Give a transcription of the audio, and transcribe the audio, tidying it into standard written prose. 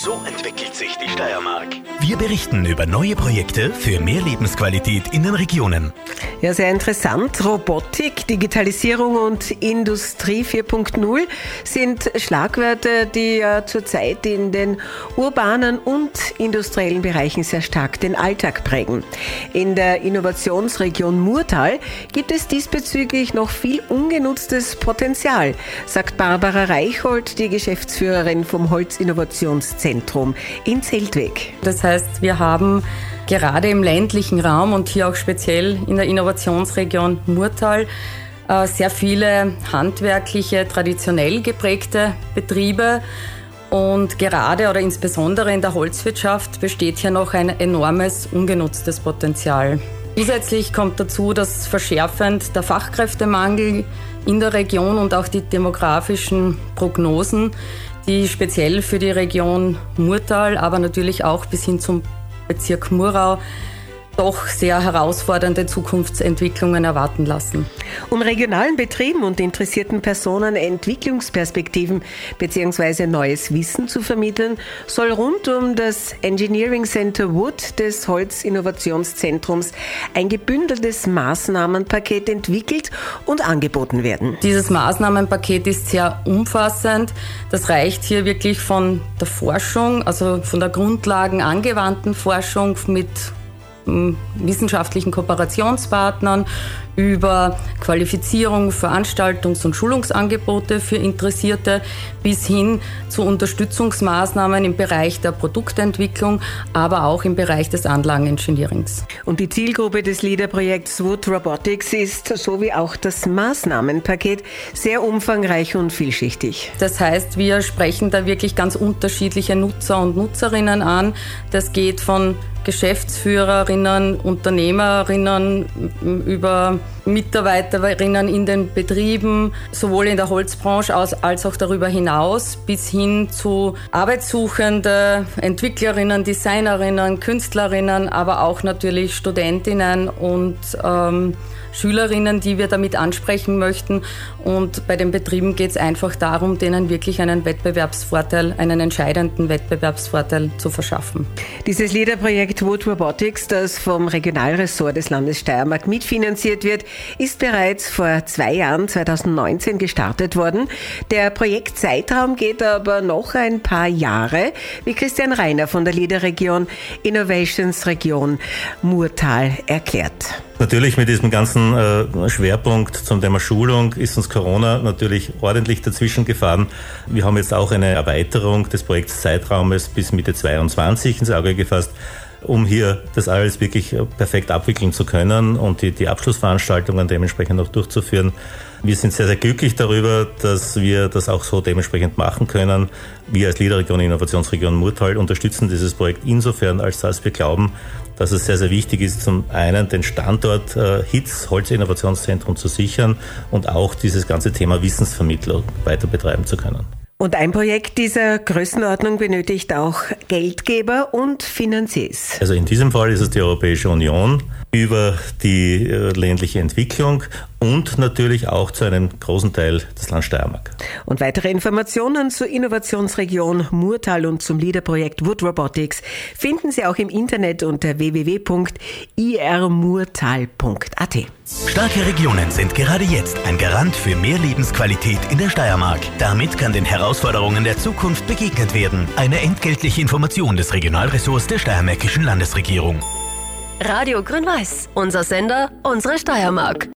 So entwickelt sich die Steiermark. Wir berichten über neue Projekte für mehr Lebensqualität in den Regionen. Ja, sehr interessant. Robotik, Digitalisierung und Industrie 4.0 sind Schlagwörter, die ja zurzeit in den urbanen und industriellen Bereichen sehr stark den Alltag prägen. In der Innovationsregion Murtal gibt es diesbezüglich noch viel ungenutztes Potenzial, sagt Barbara Reichhold, die Geschäftsführerin vom Holzinnovationszentrum in Zeltweg. Das heißt, wir haben gerade im ländlichen Raum und hier auch speziell in der Innovationsregion Murtal sehr viele handwerkliche, traditionell geprägte Betriebe. Und gerade oder insbesondere in der Holzwirtschaft besteht hier noch ein enormes ungenutztes Potenzial. Zusätzlich kommt dazu, dass verschärfend der Fachkräftemangel in der Region und auch die demografischen Prognosen, die speziell für die Region Murtal, aber natürlich auch bis hin zum Bezirk Murau doch sehr herausfordernde Zukunftsentwicklungen erwarten lassen. Um regionalen Betrieben und interessierten Personen Entwicklungsperspektiven bzw. neues Wissen zu vermitteln, soll rund um das Engineering Center Wood des Holzinnovationszentrums ein gebündeltes Maßnahmenpaket entwickelt und angeboten werden. Dieses Maßnahmenpaket ist sehr umfassend. Das reicht hier wirklich von der Forschung, also von der grundlagenangewandten Forschung mit wissenschaftlichen Kooperationspartnern über Qualifizierung, Veranstaltungs- und Schulungsangebote für Interessierte bis hin zu Unterstützungsmaßnahmen im Bereich der Produktentwicklung, aber auch im Bereich des Anlagenengineerings. Und die Zielgruppe des LEADER-Projekts Wood Robotics ist, so wie auch das Maßnahmenpaket, sehr umfangreich und vielschichtig. Das heißt, wir sprechen da wirklich ganz unterschiedliche Nutzer und Nutzerinnen an. Das geht von Geschäftsführerinnen, Unternehmerinnen, über Mitarbeiterinnen in den Betrieben, sowohl in der Holzbranche als auch darüber hinaus, bis hin zu Arbeitssuchende, Entwicklerinnen, Designerinnen, Künstlerinnen, aber auch natürlich Studentinnen und Schülerinnen, die wir damit ansprechen möchten. Und bei den Betrieben geht es einfach darum, denen wirklich einen Wettbewerbsvorteil, einen entscheidenden Wettbewerbsvorteil zu verschaffen. Dieses LEADER-Projekt Wood Robotics, das vom Regionalressort des Landes Steiermark mitfinanziert wird, ist bereits vor 2 Jahren, 2019, gestartet worden. Der Projektzeitraum geht aber noch ein paar Jahre, wie Christian Reiner von der LEADER-Region Innovations Region Murtal erklärt. Natürlich mit diesem ganzen Schwerpunkt zum Thema Schulung ist uns Corona natürlich ordentlich dazwischen gefahren. Wir haben jetzt auch eine Erweiterung des Projektzeitraumes bis Mitte 2022 ins Auge gefasst, um hier das alles wirklich perfekt abwickeln zu können und die Abschlussveranstaltungen dementsprechend auch durchzuführen. Wir sind sehr, sehr glücklich darüber, dass wir das auch so dementsprechend machen können. Wir als LEADER-Region Innovationsregion Murtal unterstützen dieses Projekt insofern, als dass wir glauben, dass es sehr, sehr wichtig ist, zum einen den Standort HITZ, Holzinnovationszentrum, zu sichern und auch dieses ganze Thema Wissensvermittlung weiter betreiben zu können. Und ein Projekt dieser Größenordnung benötigt auch Geldgeber und Finanziers. Also in diesem Fall ist es die Europäische Union über die ländliche Entwicklung und natürlich auch zu einem großen Teil das Land Steiermark. Und weitere Informationen zur Innovationsregion Murtal und zum LEADER-Projekt Wood Robotics finden Sie auch im Internet unter www.irmurtal.at. Starke Regionen sind gerade jetzt ein Garant für mehr Lebensqualität in der Steiermark. Damit kann den Herausforderungen der Zukunft begegnet werden. Eine entgeltliche Information des Regionalressorts der Steiermärkischen Landesregierung. Radio Grün-Weiß. Unser Sender, unsere Steiermark.